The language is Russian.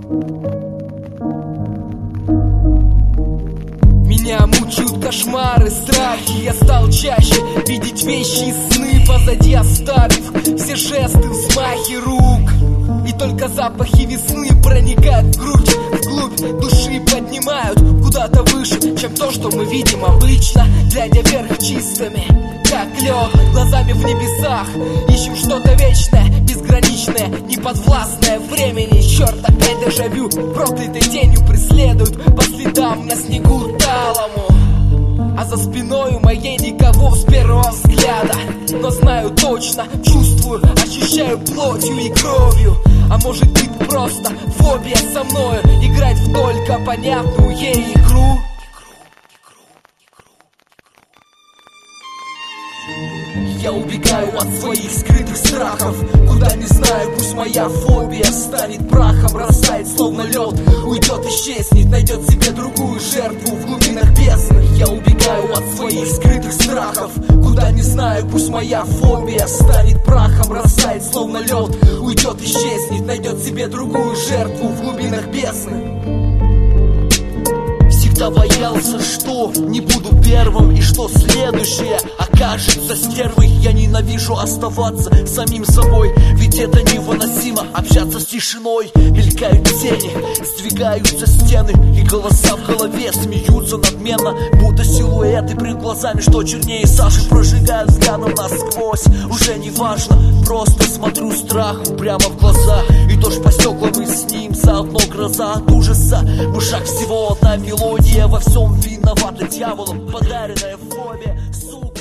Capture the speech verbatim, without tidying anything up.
Меня мучают кошмары, страхи. Я стал чаще видеть вещи и сны, позади оставив все жесты, взмахи рук. И только запахи весны проникают в грудь, вглубь души поднимают куда-то выше, чем то, что мы видим обычно. Глядя вверх чистыми, как лед, глазами в небесах, ищем что-то вечное, безграничное, неподвластное времени. Черт, опять дежавю, проклятой тенью преследуют по следам на снегу талому. А за спиною моей никого с первого взгляда, но знаю точно, чувствую, ощущаю плотью и кровью. А может быть просто фобия со мною играть в только понятную ей игру. Я убегаю от своих скрытых страхов, куда не знаю, пусть моя фобия станет прахом, растает словно лед, уйдет, исчезнет, найдет себе другую жертву в глубинах бездны. Я убегаю от своих скрытых страхов, куда не знаю, пусть моя фобия станет прахом, растает словно лед, уйдет, исчезнет, найдет себе другую жертву в глубинах бездны. Всегда боялся, что не буду первым, и что следующее окажется стервой. Я ненавижу оставаться самим собой, ведь это невыносимо общаться с тишиной. Мелькают тени, сдвигаются стены, и голоса в голове смеются надменно, будто силуэты пред глазами, что чернее сажи, прожигают взглядом насквозь. Уже не важно, просто смотрю страху прямо в глаза, и дождь по стеклам, и с ним заодно гроза от ужаса. В ушах всего одна мелодия, во всем виновата дьяволом подаренная фобия, сука.